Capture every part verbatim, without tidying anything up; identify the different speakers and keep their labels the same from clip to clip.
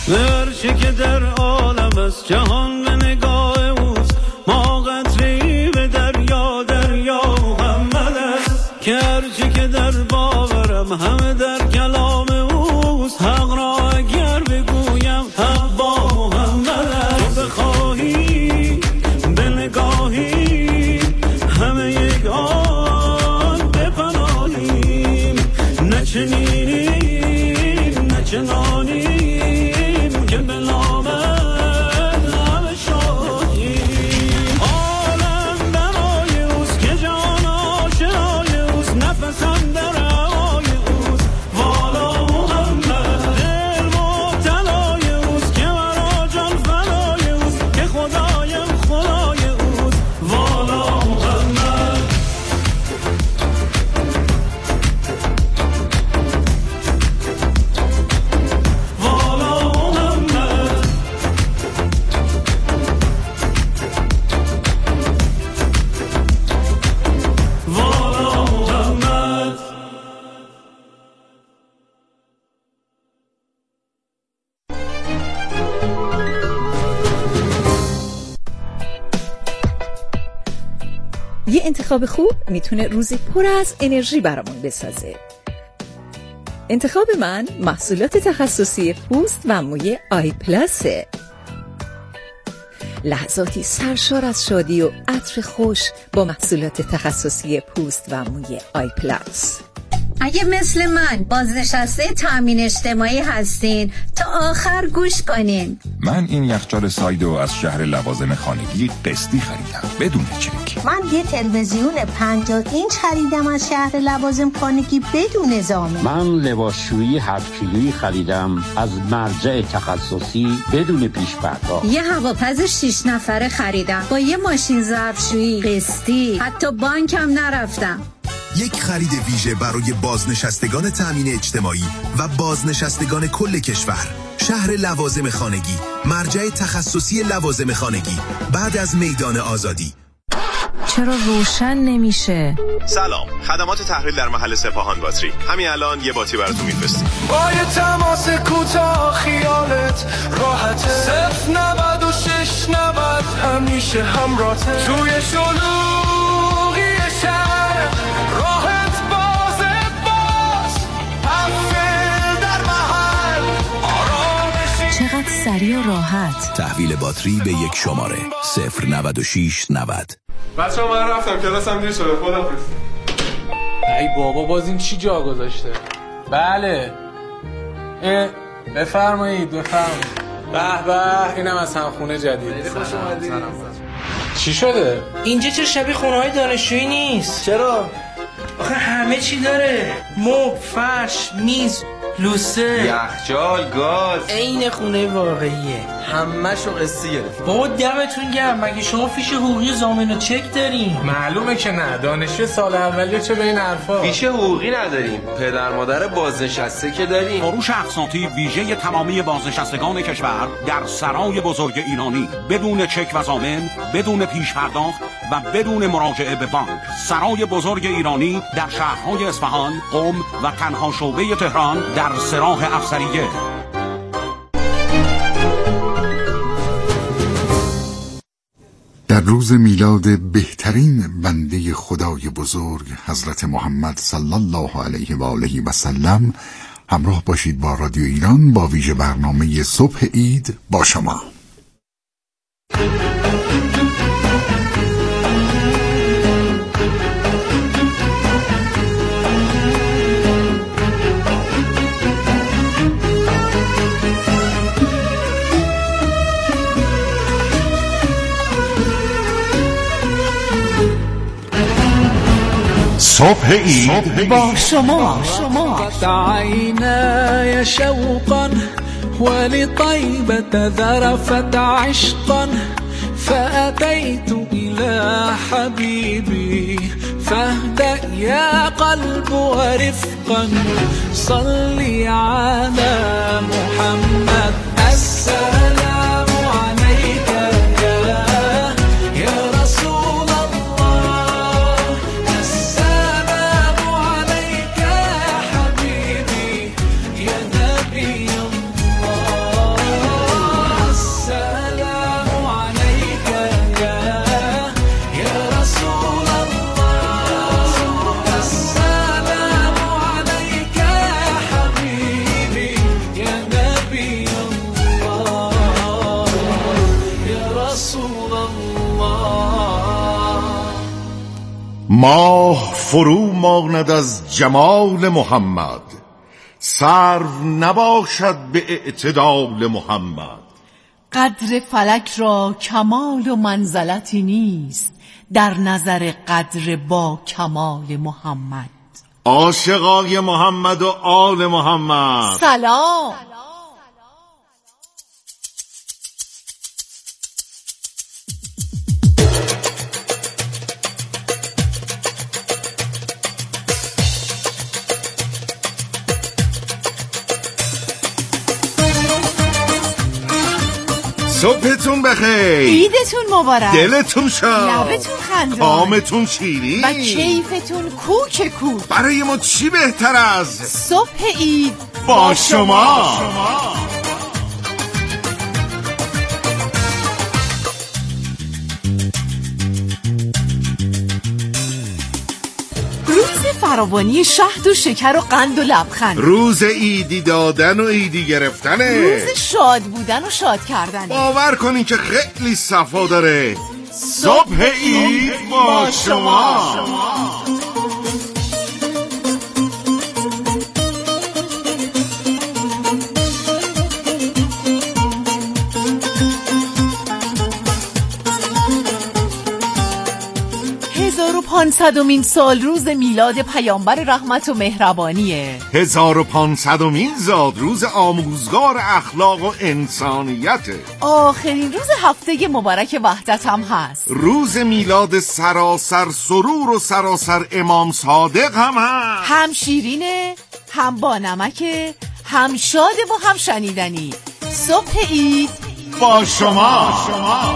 Speaker 1: هرچی که در عالم است جهان به نگاه اوست، ما قطره‌ای به دریا، دریا محمد است. که هرچی که در باورم همه در کلام اوست، حق را اگر بگویم حق با محمد است. تو بخواهی به نگاهی همه یک آن بپناهیم، نه چنینیم نه چنانیم که به نامت همه شاهیم. عالم برای اوست که جان آشنای اوست، نفسم در هوای اوست، والا محمد. دل مبتلای اوست که مرا جان فدای اوست، که خدایم خدای اوست، والا محمد. والا محمد. والا محمد.
Speaker 2: یه انتخاب خوب میتونه روزی پر از انرژی برامون بسازه. انتخاب من محصولات تخصصی پوست و موی آی پلاسه. لحظاتی سرشار از شادی و عطر خوش با محصولات تخصصی پوست و موی آی پلاس.
Speaker 3: اگه مثل من بازنشسته تامین اجتماعی هستین تا آخر گوش کنین.
Speaker 4: من این یخچال سایدو از شهر لوازم خانگی قسطی خریدم بدون چک.
Speaker 5: من یه تلویزیون پنجاه اینچ خریدم از شهر لوازم خانگی بدون ضامن.
Speaker 6: من لباسشویی هفت کیلویی خریدم از مرجع تخصصی بدون پیش پرداخت.
Speaker 3: یه هواپز شش نفره خریدم با یه ماشین ظرفشویی قسطی، حتی بانکم نرفتم.
Speaker 7: یک خرید ویژه برای بازنشستگان تامین اجتماعی و بازنشستگان کل کشور. شهر لوازم خانگی، مرجع تخصصی لوازم خانگی، بعد از میدان آزادی.
Speaker 8: چرا روشن نمیشه؟
Speaker 9: سلام، خدمات تحویل در محل سپاهان باتری. همین الان یه باتی براتون میفرستیم.
Speaker 10: با یه تماس کوتاه خیالت راحته. صفر نود و شش نود همیشه همراهته. توی شلوغی شهر راحت بازت باز. تحویل در محل آرامشی.
Speaker 8: چقدر سریع و راحت.
Speaker 7: تحویل باتری به یک شماره صفر نود و شش نود.
Speaker 10: بچه ها من رفتم کلاسم دیر شده. خدافظ.
Speaker 11: ای بابا باز این چی جا گذاشته؟ بله اه بفرمایید بفرمایید. به به اینم از همخونه جدید. خوش اومدید. چی شده؟
Speaker 12: اینجا چه شبیه خونه‌های دانشجویی نیست. چرا؟ آخه همه چی داره. مبل، فرش، میز، لوسه،
Speaker 13: یخچال، گاز.
Speaker 12: عین خونه واقعیه.
Speaker 13: همه‌شو قسطی گرفت.
Speaker 12: بابا دمتون گرم. مگه شما فیش حقوقی ضامن و چک دارین؟
Speaker 11: معلومه که نه. دانشجو سال اولیه چه به این حرفا.
Speaker 13: فیش حقوقی نداریم. پدر مادر بازنشسته که داریم.
Speaker 14: فروش اقساطی ویژه تمامی بازنشستگان کشور در سرای بزرگ ایرانی بدون چک و ضامن، بدون پیش پرداخت و بدون مراجعه به بانک. سرای بزرگ ایرانی در شهرهای اصفهان، قم و تنها شعبه تهران در سراح افسریه.
Speaker 15: در روز میلاد بهترین بنده خدای بزرگ حضرت محمد صلی الله علیه و آله و سلم همراه باشید با رادیو ایران با ویژه برنامه صبح عید با شما.
Speaker 7: صبح عید
Speaker 2: با شما شما
Speaker 10: عيناي شوقا ولطيبة ذرفت عشقا فأتيت إلى حبيبي فاهدأ يا قلب ورفقا صلي على محمد. السلام عليك يا رسول الله. السلام عليك يا حبيبي يا نبي الله.
Speaker 16: ماه فرو ماند از جمال محمد، سرو نباشد به اعتدال محمد.
Speaker 17: قدر فلک را کمال و منزلتی نیست در نظر قدر با کمال محمد.
Speaker 16: عاشقای محمد و آل محمد
Speaker 17: سلام.
Speaker 16: صبحتون بخیر،
Speaker 17: عیدتون مبارک،
Speaker 16: دلتون شاد،
Speaker 17: لبتون خندان،
Speaker 16: کامتون شیرین
Speaker 17: و کیفتون کوک کوک.
Speaker 16: برای ما چی بهتر از
Speaker 17: صبح عید
Speaker 16: با, با شما, شما.
Speaker 17: روز فراوانی شهد و شکر و قند و لبخند،
Speaker 16: روز عیدی دادن و عیدی گرفتنه،
Speaker 17: روز شاد بودن و شاد کردنه.
Speaker 16: باور کنین که خیلی صفا داره. صبح عید با شما, شما.
Speaker 17: هزار و پانصدمین سال روز میلاد پیامبر رحمت و مهربانیه.
Speaker 16: هزار و پانصدمین زاد روز آموزگار اخلاق و انسانیته.
Speaker 17: آخرین روز هفته مبارک وحدت هم هست.
Speaker 16: روز میلاد سراسر سرور و سراسر امام صادق هم هست.
Speaker 17: هم شیرینه، هم با نمکه، هم شاده و هم شنیدنی. صبح عید
Speaker 16: با شما, شما.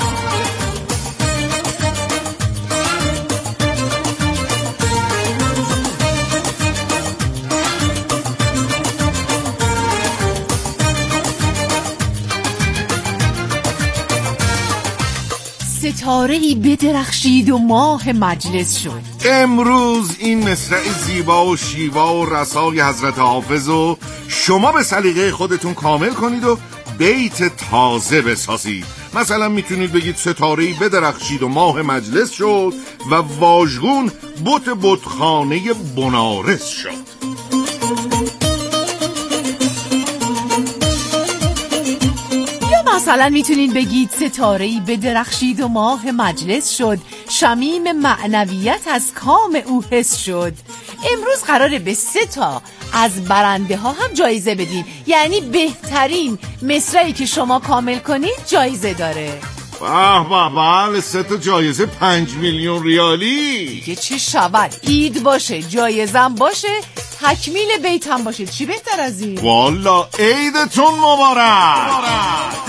Speaker 17: ستاره‌ای بدرخشید و ماه مجلس شد.
Speaker 16: امروز این مصرع زیبا و شیوا و رسای حضرت حافظ و شما به سلیقه خودتون کامل کنید و بیت تازه بسازید. مثلا میتونید بگید ستاره‌ای بدرخشید و ماه مجلس شد و واژگون بت بتخانه بنارس شد.
Speaker 17: مثلا میتونین بگید ستاره‌ای بدرخشید و ماه مجلس شد، شمیم معنویت از کام او حس شد. امروز قراره به سه تا از برنده ها هم جایزه بدیم، یعنی بهترین مصرعی که شما کامل کنید جایزه داره.
Speaker 16: به به بله، سه تا جایزه پنج میلیون ریالی.
Speaker 17: دیگه چه شود؟ عید باشه، جایزم باشه، تکمیل بیت هم باشه، چی بهتر از این؟
Speaker 16: والا عیدتون مبارک, مبارک.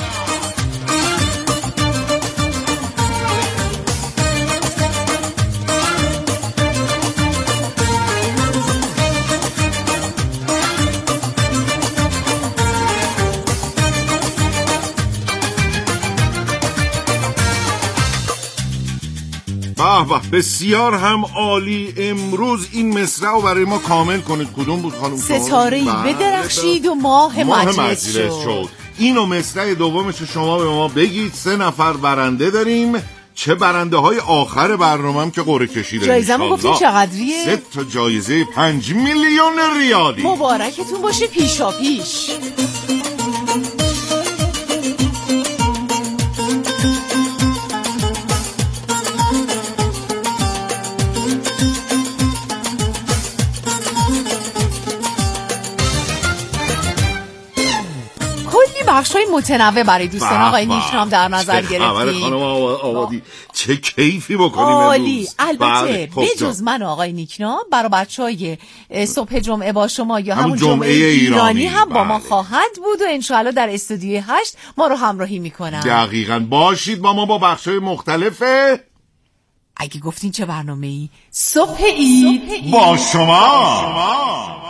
Speaker 16: به به بسیار هم عالی. امروز این مصرع رو برای ما کامل کنید. کدوم بود خانم؟
Speaker 17: ستاره‌ای بدرخشید و ماه, ماه مجلس, مجلس شد. شد.
Speaker 16: اینو مصرع دومش شما به ما بگید. سه نفر برنده داریم. چه برنده های آخر برنامه هم که قرعه کشیده.
Speaker 17: جایزه ما گفتیم چقدریه؟
Speaker 16: سه تا جایزه پنج میلیون ریالی.
Speaker 17: مبارکتون باشه پیشا پیش. بخشای متنوع برای دوستان آقای نیکنام در نظر گرفتیم.
Speaker 16: خانم آبادی چه کیفی بکنیم
Speaker 17: عالی. البته بجز من آقای نیکنام برای بچهای صبح جمعه با شما یا همون جمعه, جمعه ایرانی, ایرانی هم با ما خواهند بود و انشاءالله در استودیوی هشت ما رو همراهی میکنن.
Speaker 16: دقیقاً باشید با ما با بخشای مختلفه.
Speaker 17: اگه گفتین چه برنامه‌ای؟ صبح عید
Speaker 16: با شما, شما.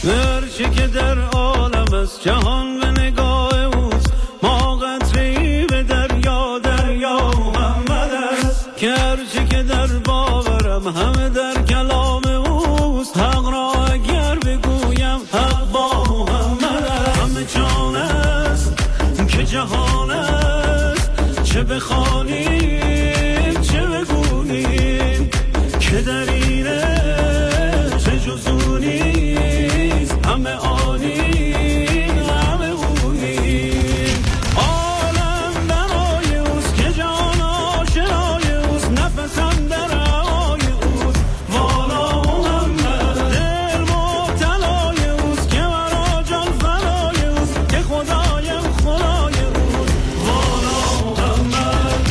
Speaker 1: هرچه که در عالم است جهان به نگاه اوست، ما قطره‌ای به دریا، دریا محمد است. که هرچه که در باورم همه در کلام اوست، حق را اگر بگویم حق با محمد است. همه جان است که جهان است، چه بخوانیم چه بگوییم، که در اینه چه جزو نیست، همه آنی همه اونیم. عالم برای اوست که جان آشنای اوست، نفسم در هوای اوست، والا محمد. دل مبتلای اوست که مرا جان فنای اوست، که خدایم خدای اوست، والا محمد.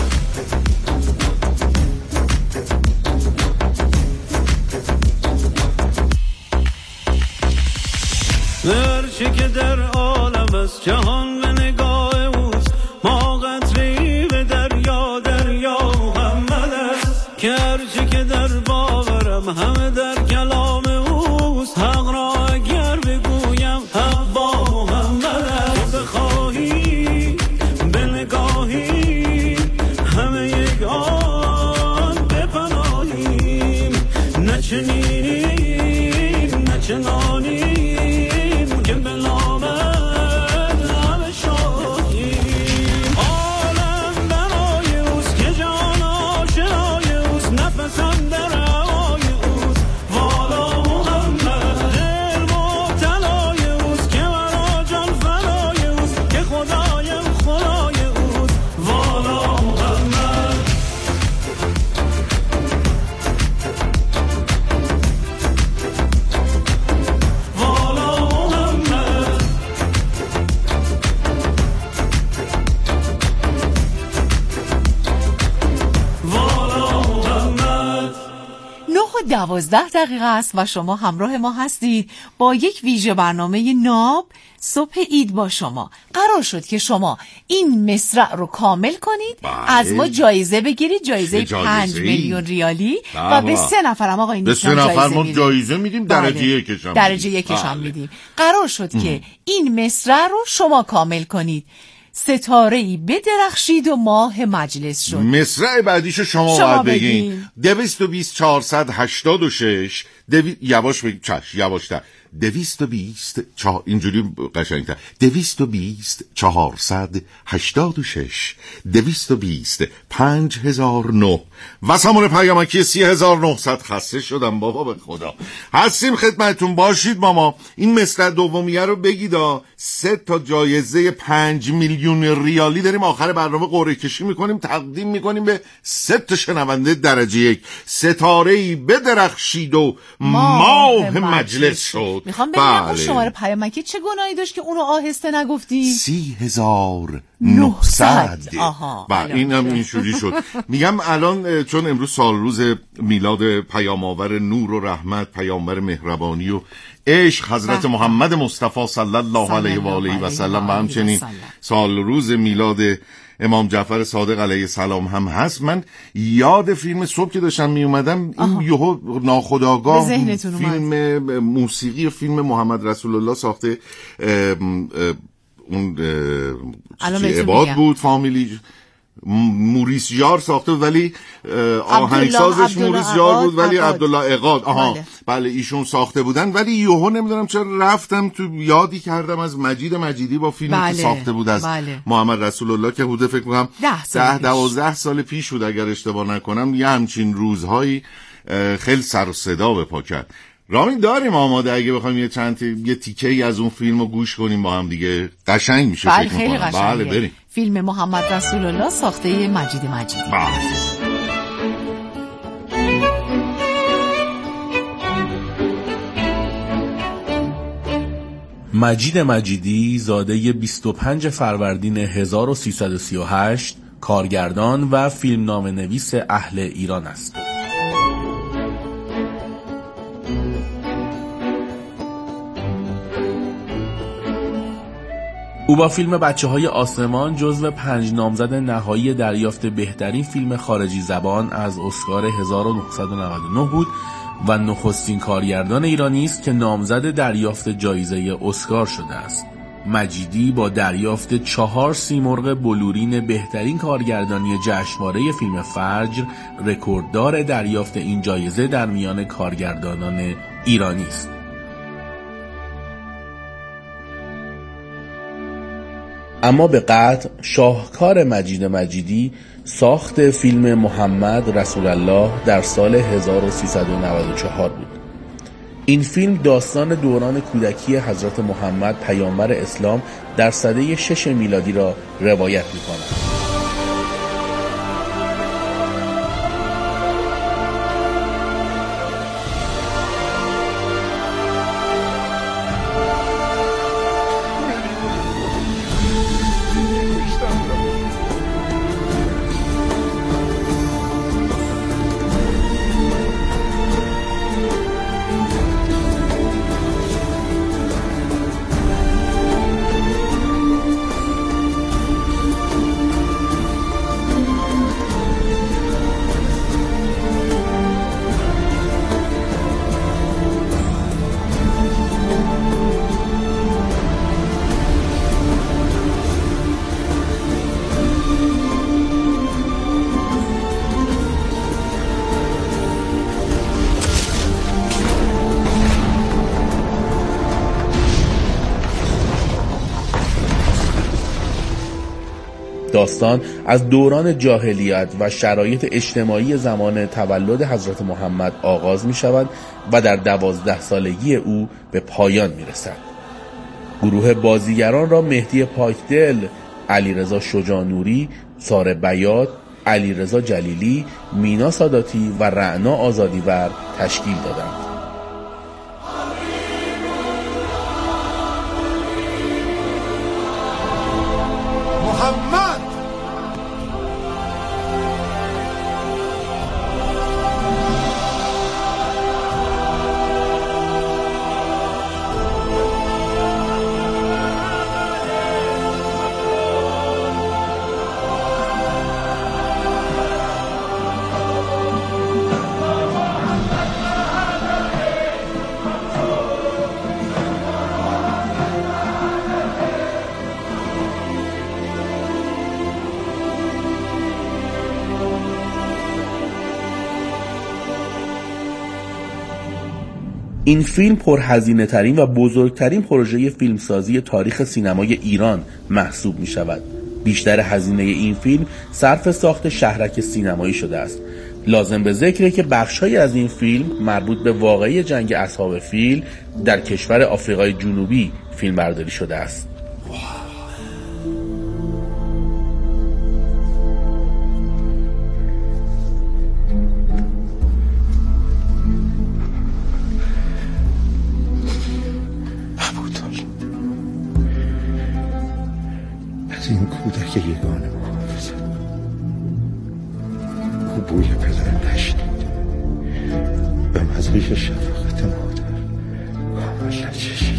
Speaker 1: هرچه که در عالم است جهان به نگاه اوست، ما قطره‌ای به دریا، دریا محمد است. که هرچه که در باورم همه در کلام اوست، حق را اگر بگویم حق با محمد است. بخواهی به نگاهی همه یک آن بپناهیم، نه چنینیم نه چنانیم، که بلامد همه شاهیم. عالم برای اوست که جان آشنای اوست، نفسم در هوای اوست، والا محمد. دل مبتلای اوست که مرا جان فنای اوست، که خدایم خدای اوست، والا محمد. والا محمد. والا محمد.
Speaker 17: نه و دوازده دقیقه است و شما همراه ما هستید با یک ویژه برنامه ناب صبح عید با شما. قرار شد که شما این مصرع رو کامل کنید،
Speaker 16: بله.
Speaker 17: از ما جایزه بگیرید، جایزه پنج میلیون ریالی و به سه نفرم آقا این
Speaker 16: به سه نفر ما جایزه میدیم، درجه
Speaker 17: بله.
Speaker 16: یکش هم
Speaker 17: درجه یکش هم میدیم. قرار شد ام. که این مصرع رو شما کامل کنید. ستاره‌ای بدرخشید و ماه مجلس شد.
Speaker 16: مصرع بعدیشو شما, شما باید بگین. دویست و بیست چهارصد هشتاد و شش دوی... یواش بگید، چش یواشتر. دویست و بیست چه... اینجوری قشنگتر. دویست و بیست چهارصد هشتاد و شش دویست و بیست پنج هزار نه و سامون پیامکی سی هزار نهصد. خسته شدم بابا به خدا. هستیم خدمتون، باشید با ما. این مصرع دومیه رو بگید. سه تا جایزه پنج میلیون ریالی داریم. آخر برنامه قرعه کشی میکنیم، تقدیم میکنیم به سه تا شنونده درجه یک. ستاره‌ای بدرخشید و ماه مجلس شد.
Speaker 17: میخوام ببینم اون شماره پیامکی چه گناهی داشت که اونو آهسته نگفتی؟
Speaker 16: سی هزار نهصد.
Speaker 17: آها
Speaker 16: با این هم اینجوری شد. میگم الان چون امروز سال روز میلاد پیام آور نور و رحمت، پیامبر مهربانی و عشق حضرت بله. محمد مصطفی صلی الله علیه و آله و سلم و همچنین سال روز میلاد امام جعفر صادق علیه السلام هم هست. من یاد فیلم صبح که داشتم می اومدم این یهو ناخودآگاه فیلم موسیقی فیلم محمد رسول الله ساخته اون عباد بود فامیلی موریس جار ساخته بود، ولی آهنگسازش موریس جار بود ولی عبدالله عقاد. آها بله. بله ایشون ساخته بودن، ولی یهو نمیدونم چرا رفتم تو یادی کردم از مجید مجیدی با فیلمی بله. که ساخته بود از بله. محمد رسول الله که حدود فکر کنم ده دوازده سال پیش بود اگر اشتباه نکنم. یه همچین روزهایی خیلی سر و صدا به پا کرد. رامین داریم آماده اگه بخوایم یه چند تی... یه تیکه‌ای از اون فیلمو گوش کنیم با هم دیگه؟ قشنگ میشه
Speaker 17: بله
Speaker 16: فکر
Speaker 17: خیلی
Speaker 16: می‌کنم.
Speaker 17: قشنگه.
Speaker 16: بله بریم.
Speaker 17: فیلم محمد رسول الله ساخته مجید مجیدی.
Speaker 16: بله.
Speaker 18: مجید مجیدی زاده بیست و پنج فروردین هزار و سیصد و سی و هشت کارگردان و فیلمنامه‌نویس اهل ایران است. او با فیلم بچه‌های آسمان جزو پنج نامزد نهایی دریافت بهترین فیلم خارجی زبان از اسکار هزار و نهصد و نود و نه بود و نخستین کارگردان ایرانی است که نامزد دریافت جایزه اسکار شده است. مجیدی با دریافت چهار سیمرغ بلورین بهترین کارگردانی جشنواره فیلم فجر رکورددار دریافت این جایزه در میان کارگردانان ایرانی است. اما به قطع شاهکار مجید مجیدی ساخت فیلم محمد رسول الله در سال هزار و سیصد و نود و چهار بود. این فیلم داستان دوران کودکی حضرت محمد پیامبر اسلام در سده شش میلادی را روایت می‌کند. داستان از دوران جاهلیت و شرایط اجتماعی زمان تولد حضرت محمد آغاز می شود و در دوازده سالگی او به پایان می رسد. گروه بازیگران را مهدی پاکدل، علیرضا شجاع‌نوری، ساره بیات، علیرضا جلیلی، مینا ساداتی و رعنا آزادیور تشکیل دادند. این فیلم پرهزینه ترین و بزرگترین پروژه فیلمسازی تاریخ سینمای ایران محسوب می شود. بیشتر هزینه این فیلم صرف ساخت شهرک سینمایی شده است. لازم به ذکره که بخش‌هایی از این فیلم مربوط به واقعه جنگ اصحاب فیل در کشور آفریقای جنوبی فیلم برداری شده است.
Speaker 19: این کودک یگانه محافظت او بوی پدر نشنید، به مزریش شفقت مادر کامل نچشید.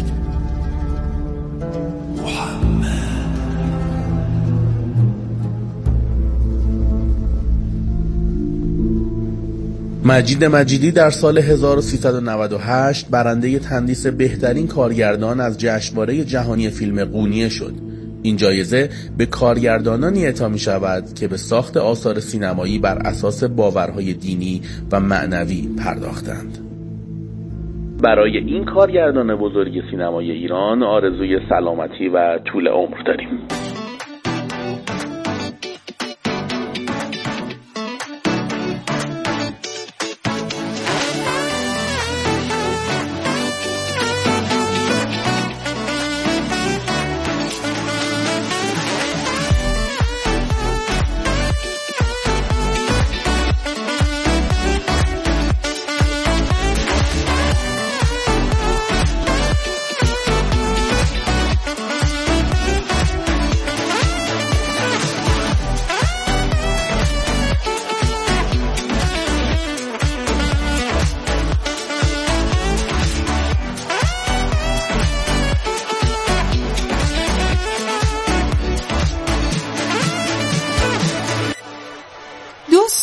Speaker 18: مجید مجیدی در سال هزار و سیصد و نود و هشت برنده تندیس بهترین کارگردان از جشنواره جهانی فیلم قونیه شد. این جایزه به کارگردانانی اعطا می شود که به ساخت آثار سینمایی بر اساس باورهای دینی و معنوی پرداختند. برای این کارگردان بزرگ سینمای ایران آرزوی سلامتی و طول عمر داریم.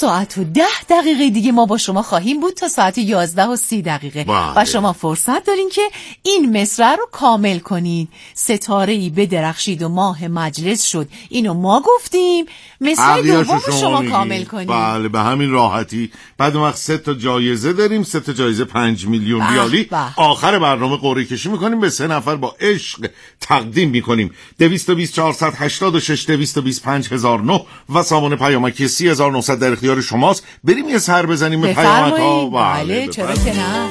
Speaker 17: ساعت و ده دقیقه دیگه ما با شما خواهیم بود تا ساعت یازده و سی دقیقه
Speaker 16: بله.
Speaker 17: و شما فرصت دارین که این مصرع رو کامل کنید. ستاره‌ای بدرخشید و ماه مجلس شد، اینو ما گفتیم. مصرع دوم رو شما
Speaker 16: میگی.
Speaker 17: کامل کنید.
Speaker 16: بله به همین راحتی. بعد اون وقت سه تا جایزه داریم، سه تا جایزه پنج میلیون ریالی. آخر برنامه قرعه کشی میکنیم، به سه نفر با عشق تقدیم میکنیم. دویست و بیست چهارصد هشتاد و شش دویست و بیست پنج هزار و نه و سامان پیامکی سی هزار و نهصد در اختیار شماست. بریم یه سر بزنیم به پیامک ها.
Speaker 17: بله چرا که نه.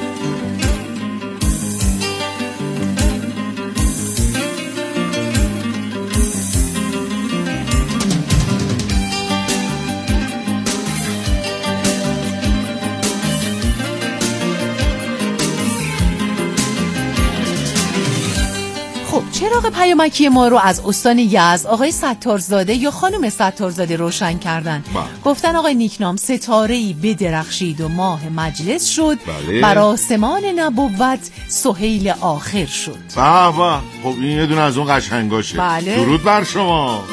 Speaker 17: چراغ پیامکی ما رو از استان یزد آقای ستارزاده یا خانم ستارزاده روشن کردن. با. گفتن آقای نیکنام ستاره‌ای بدرخشید و ماه مجلس شد. بله. بر آسمان نبوت سهیل آخر شد.
Speaker 16: به به، خب این یه دونه از اون قشنگاشه.
Speaker 17: بله.
Speaker 16: درود بر شما.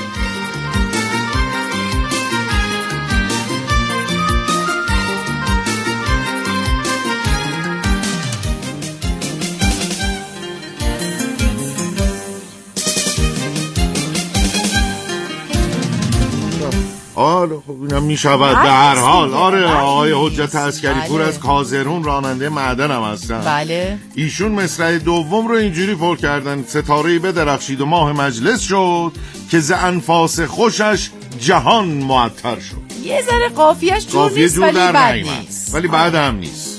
Speaker 16: آره خب اینم میشود به هر حال. آره آقای حجت عسکری پور از کازرون راننده معدن هم هستن.
Speaker 17: بله.
Speaker 16: ایشون مصرع دوم رو اینجوری پر کردن: ستاره‌ای بدرخشید و ماه مجلس شد که ز انفاس خوشش جهان معطر شد.
Speaker 17: یه ذره قافیه‌اش جور نیست ولی بد نیست.
Speaker 16: ولی بعد هم نیست.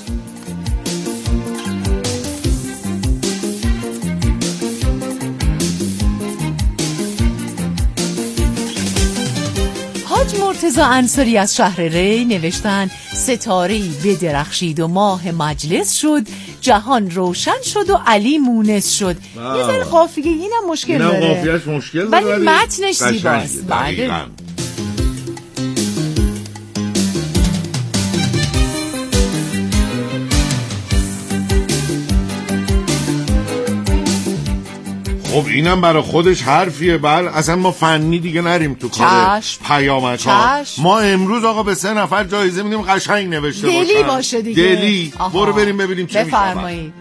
Speaker 17: مرتضی انصاری از شهر ری نوشتن ستاره‌ای بدرخشید و ماه مجلس شد، جهان روشن شد و علی مونس شد. یه ذره قافیه اینم مشکل داره،
Speaker 16: اینم قافیه‌اش مشکل داره
Speaker 17: ولی متنش زیباست.
Speaker 16: بله. خب اینم برای خودش حرفیه. بله اصلا ما فنی دیگه نریم تو کار پیامک ها. ما امروز آقا به سه نفر جایزه میدیم قشنگ نوشته باشن،
Speaker 17: دلی باشه دیگه.
Speaker 16: دلی. برو بریم ببینیم چه میشه.
Speaker 17: بفرمایید.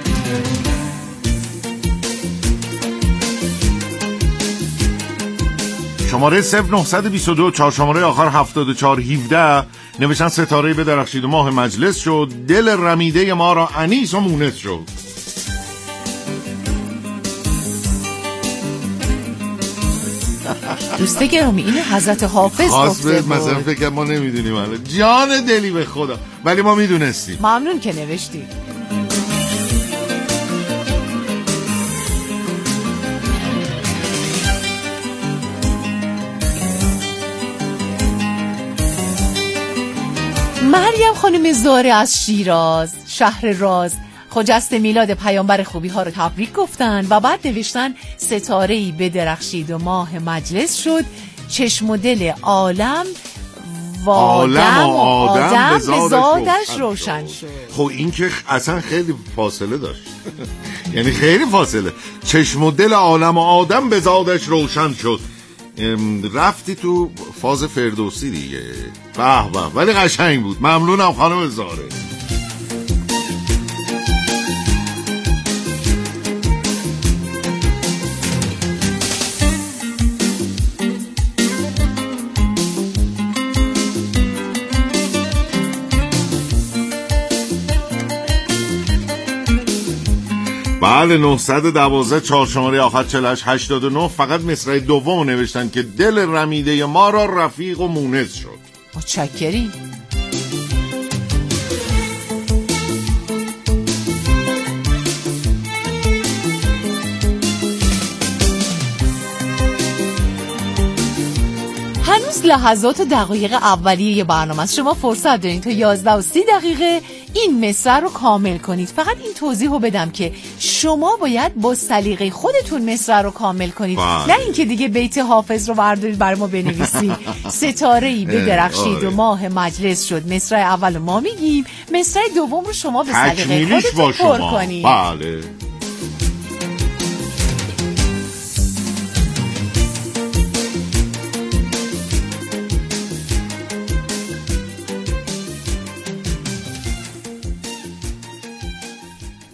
Speaker 16: شماره صفر نه دو دو چهار شماره آخر هفتاد و چهار هفده نوشتن ستاره‌ای بدرخشید و ماه مجلس شد، دل رمیده ما را انیس و مونس شد.
Speaker 17: دوست گرامی اینو حضرت حافظ گفته بود.
Speaker 16: مثلا فکر ما نمیدونیم حالا جان دلی به خدا، ولی ما میدونستیم.
Speaker 17: ممنون که نوشتی. مریم خانم زاره از شیراز شهر راز خجسته میلاد پیامبر خوبی ها رو تبریک گفتن و بعد نوشتن ستاره‌ای بدرخشید و ماه مجلس شد، چشم و دل عالم و آدم و آدم به زادش روشن شد.
Speaker 16: خب این که اصلا خیلی فاصله داشت یعنی خیلی فاصله. چشم و دل عالم و آدم به زادش روشن شد. رفتی تو فاز فردوسی دیگه. به به، ولی قشنگ بود. ممنونم خانم زاره. بله نه یک دو چهار شماره آخر چهل و هشت هشتاد و نه فقط مصرع دوم نوشتن که دل رمیده ما را رفیق و مونس شد.
Speaker 17: متشکریم. هنوز لحظات و دقایق اولیه برنامه است. شما فرصت دارین تا یازده و سی دقیقه این مصرع رو کامل کنید. فقط این توضیح رو بدم که شما باید با سلیقه خودتون مصرع رو کامل کنید. بله. نه اینکه دیگه بیت حافظ رو بردارید برای ما بنویسید. ستاره‌ای بدرخشید و ماه مجلس شد. مصرع اول ما میگیم، مصرع دوم رو شما به سلیقه خودتون پر کنید.
Speaker 16: بله.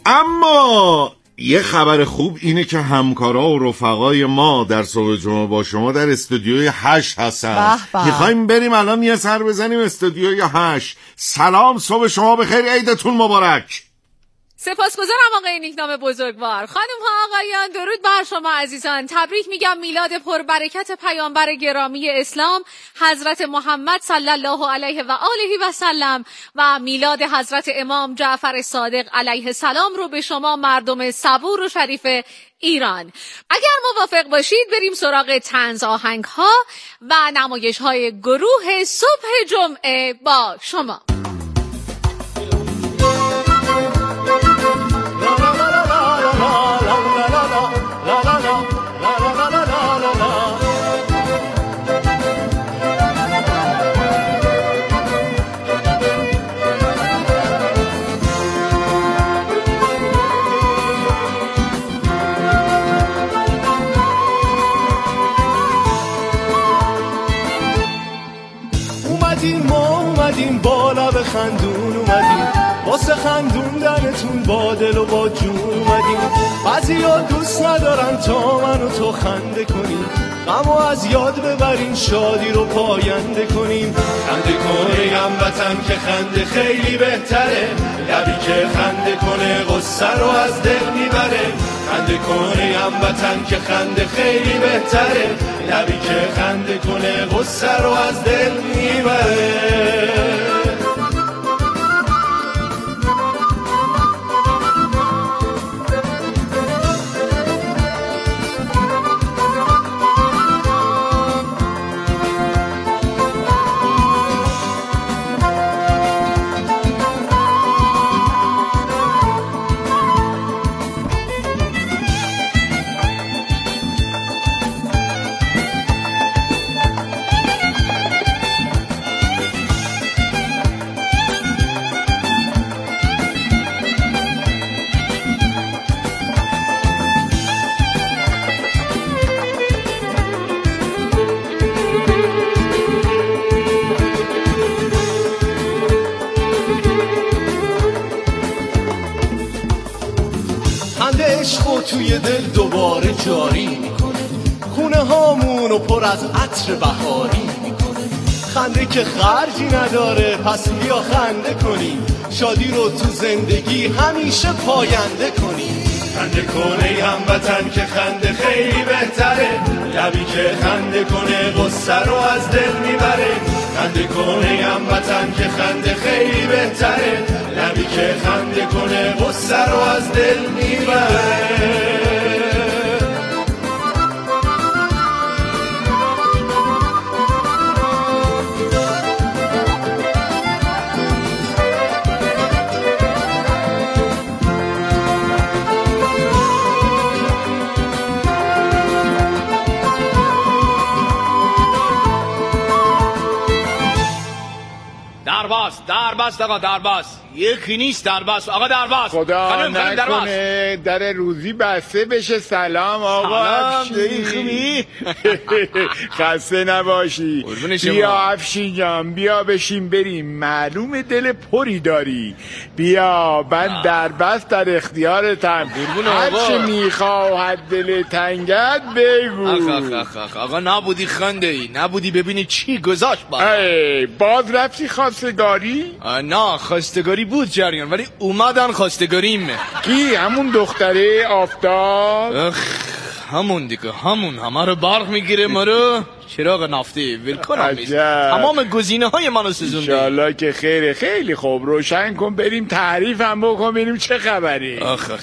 Speaker 16: اما یه خبر خوب اینه که همکارا و رفقای ما در صبح جمعه با شما در استودیوی هشت هستن. میخوایم بریم الان یه سر بزنیم استودیوی هشت. سلام، صبح شما بخیر، عیدتون مبارک.
Speaker 20: سپاسگزارم آقای نیکنام بزرگوار. خانم ها آقایان، درود بر شما عزیزان. تبریک میگم میلاد پربرکت پیامبر گرامی اسلام حضرت محمد صلی الله علیه و آله و سلم و میلاد حضرت امام جعفر صادق علیه السلام رو به شما مردم صبور و شریف ایران. اگر موافق باشید بریم سراغ طنز آهنگ ها و نمایش های گروه صبح جمعه با شما.
Speaker 10: ما اومدیم بالا به خندون اومدیم، واسه خندوندنتون با دل و با جون اومدیم. بعضیا دوست ندارن تا من و تو خنده کنیم، غمو از یاد ببرین شادی رو پاینده کنیم. خنده کنه هموطن که خنده خیلی بهتره، لبی که خنده کنه غصه رو از دل میبره. خنده کنه هموطن که خنده خیلی بهتره، لبی که خنده کنه غصه رو از دل میبره. توی دل دوباره جاری میکنه، خونه هامونو پر از عطر بهاری میکنه. خنده که خرجی نداره، پس بیا خنده کنیم، شادی رو تو زندگی همیشه پاینده کنیم. خنده کنه هموطن که خنده خیلی بهتره، لبی که خنده کنه غصه رو از دل میبره. خنده کنه هموطن که خنده خیلی بهتره، لبی که خنده کنه غصه رو از دل میبره.
Speaker 21: درباز درباز آقا درباز، یکی نیست درباز آقا درباز.
Speaker 22: خدا نکنه در روزی بسته بشه. سلام آقا افشین، خوبی؟ خسته نباشی. بیا افشین جان، بیا بشین بریم، معلوم دل پری داری. بیا من دربست در اختیارتم، هرچه میخواهد دل تنگت بگو.
Speaker 21: آخ آخ آخ آقا نبودی خنده ای، نبودی ببینی چی گذاشت باز.
Speaker 22: باز رفتی خواستگاری؟
Speaker 21: نه خواستگاری بود جریان، ولی اومدن خواستگاریم.
Speaker 22: کی؟ همون دختره آفتاب؟
Speaker 21: همون دیگه، همون همه رو برق میگیره ما رو. چراغ نفتی ولکنم نیست، تمام گزینه های منو سوزونده.
Speaker 22: انشالله که خیره. خیلی خوب، روشن کن بریم تعریف هم بکن ببینیم چه خبری.
Speaker 21: آخ